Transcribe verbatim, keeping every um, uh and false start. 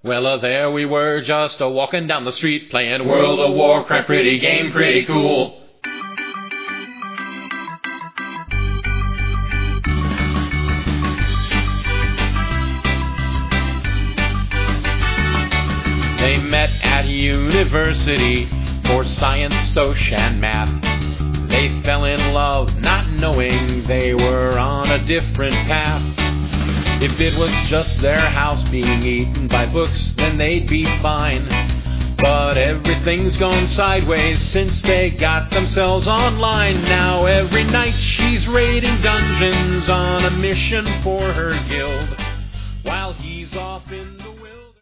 Well, uh, there we were, just uh, walking down the street, playing World of Warcraft, pretty game, pretty cool. They met at university for science, soc, and math. They fell in love, not knowing they were on a different path. If it was just their house being eaten by books, then they'd be fine. But everything's gone sideways since they got themselves online. Now every night she's raiding dungeons on a mission for her guild, while he's off in